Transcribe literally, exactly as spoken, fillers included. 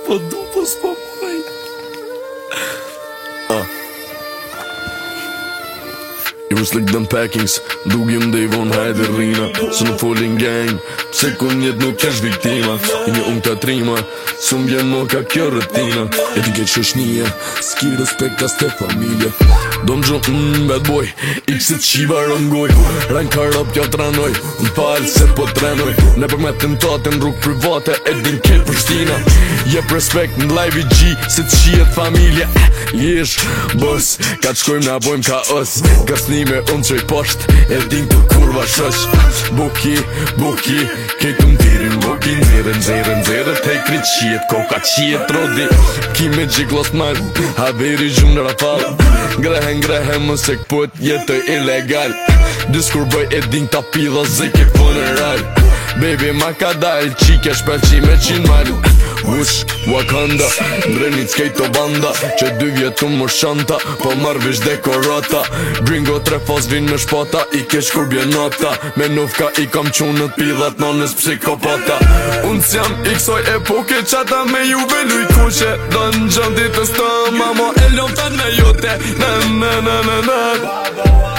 s'po du, po s'po maj. Ah. Jo slik den packings, dugim dhe i von hajde rrina. Se në folin gang, pse kun jet nuk kesh viktima. I një unë të trima, su m'bjen mo ka kjo rëtina. E ti ke qëshnia, s'ki respekt as te familje. Do m'gjo, mmm, bad boy, iksit qiva rëngoj. Rajnë ka rap kjo tranoj, m'palë se po trenoj. Ne për me tentate në rrug private, e din ke Prishtina. Jep respekt në live i gji, se të qiet familje. Jesh, bës, ka të shkojmë na bojmë ka os. Kasnime unë qoj posht, e din të kurva shosh. Buki, buki, kejtë më tirin buki. Nzire, nzire, nzire, te kri qiet, koka qiet rodi. Ki me gjiklos mal, haveri gjumë në rafal. Grehe, ngrehe, më se këpët jetoj illegal. Diskur bëj e din ta pidha zike funeral. Baby ma ka dal, qike shpelqi me qin mal. Ush, Wakanda, ndrenit skejto banda. Që dy vjetu më shanta, po marrë vish dekorata. Gringo tre fos vin me shpata, i kesh kur bje nota. Me nufka i kam qunët pidhat nonës psikopata. Unë s'jam i kësoj epoke, qata me juve luj kushe. Do në gjëm ditës të mamo, e lom të në jote. Na na na na na.